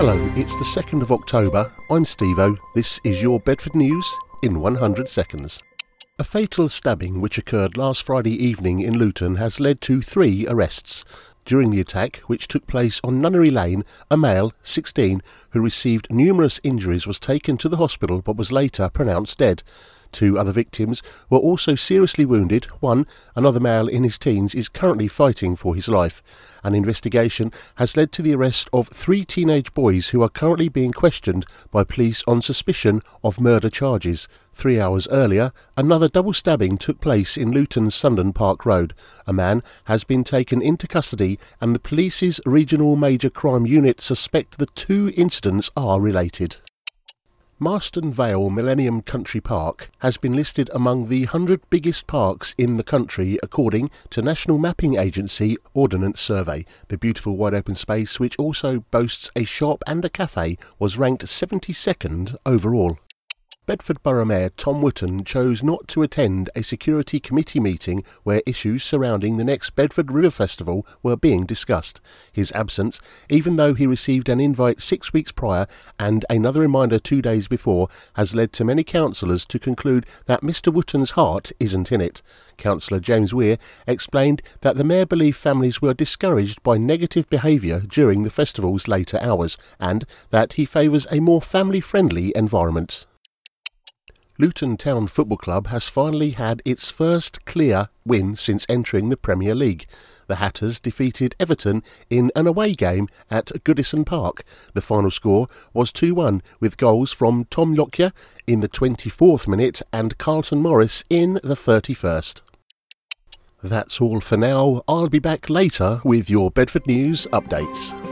Hello, it's the 2nd of October. I'm Steve-O. This is your Bedford News in 100 seconds. A fatal stabbing which occurred last Friday evening in Luton has led to 3 arrests. During the attack, which took place on Nunnery Lane, a male, 16, who received numerous injuries was taken to the hospital but was later pronounced dead. 2 other victims were also seriously wounded. One, another male in his teens, is currently fighting for his life. An investigation has led to the arrest of 3 teenage boys who are currently being questioned by police on suspicion of murder charges. 3 hours earlier, another double stabbing took place in Luton's Sundon Park Road. A man has been taken into custody and the police's Regional Major Crime Unit suspect the 2 incidents are related. Marston Vale Millennium Country Park has been listed among the 100 biggest parks in the country according to National Mapping Agency Ordnance Survey. The beautiful wide open space, which also boasts a shop and a cafe, was ranked 72nd overall. Bedford Borough Mayor Tom Wootton chose not to attend a security committee meeting where issues surrounding the next Bedford River Festival were being discussed. His absence, even though he received an invite 6 weeks prior and another reminder 2 days before, has led to many councillors to conclude that Mr Wootton's heart isn't in it. Councillor James Weir explained that the mayor believed families were discouraged by negative behaviour during the festival's later hours and that he favours a more family-friendly environment. Luton Town Football Club has finally had its first clear win since entering the Premier League. The Hatters defeated Everton in an away game at Goodison Park. The final score was 2-1 with goals from Tom Lockyer in the 24th minute and Carlton Morris in the 31st. That's all for now. I'll be back later with your Bedford News updates.